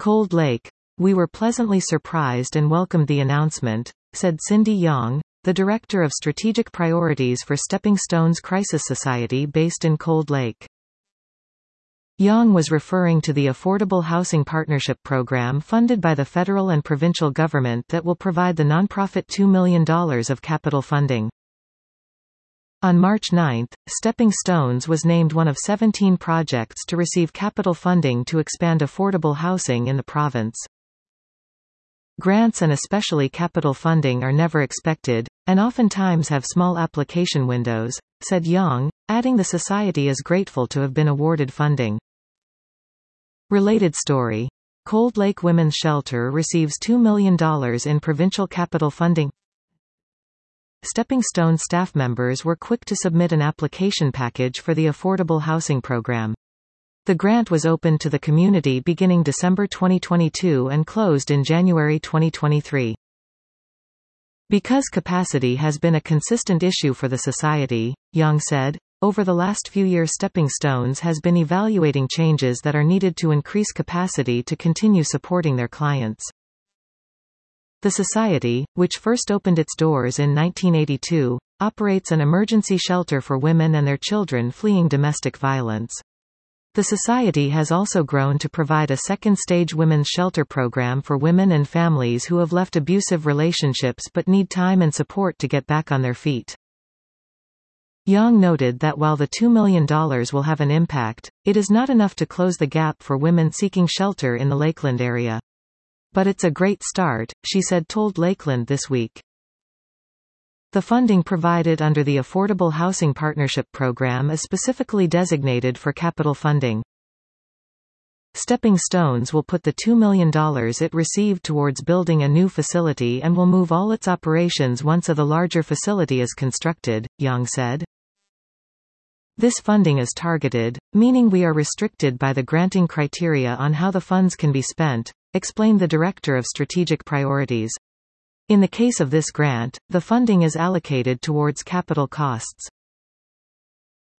Cold Lake. "We were pleasantly surprised and welcomed the announcement," said Cindy Young, the Director of Strategic Priorities for Stepping Stones Crisis Society based in Cold Lake. Young was referring to the Affordable Housing Partnership Program funded by the federal and provincial government that will provide the nonprofit $2 million of capital funding. On March 9, Stepping Stones was named one of 17 projects to receive capital funding to expand affordable housing in the province. Grants and especially capital funding are never expected, and oftentimes have small application windows, said Young, adding the Society is grateful to have been awarded funding. Related story. Cold Lake Women's Shelter receives $2 million in provincial capital funding. Stepping Stone staff members were quick to submit an application package for the affordable housing program. The grant was opened to the community beginning December 2022 and closed in January 2023. Because capacity has been a consistent issue for the Society, Young said, over the last few years Stepping Stones has been evaluating changes that are needed to increase capacity to continue supporting their clients. The Society, which first opened its doors in 1982, operates an emergency shelter for women and their children fleeing domestic violence. The Society has also grown to provide a second-stage women's shelter program for women and families who have left abusive relationships but need time and support to get back on their feet. Young noted that while the $2 million will have an impact, it is not enough to close the gap for women seeking shelter in the Lakeland area. But it's a great start, she said told Lakeland This Week. The funding provided under the Affordable Housing Partnership Program is specifically designated for capital funding. Stepping Stones will put the $2 million it received towards building a new facility and will move all its operations once the larger facility is constructed, Young said. This funding is targeted, meaning we are restricted by the granting criteria on how the funds can be spent, explained the Director of Strategic Priorities. In the case of this grant, the funding is allocated towards capital costs.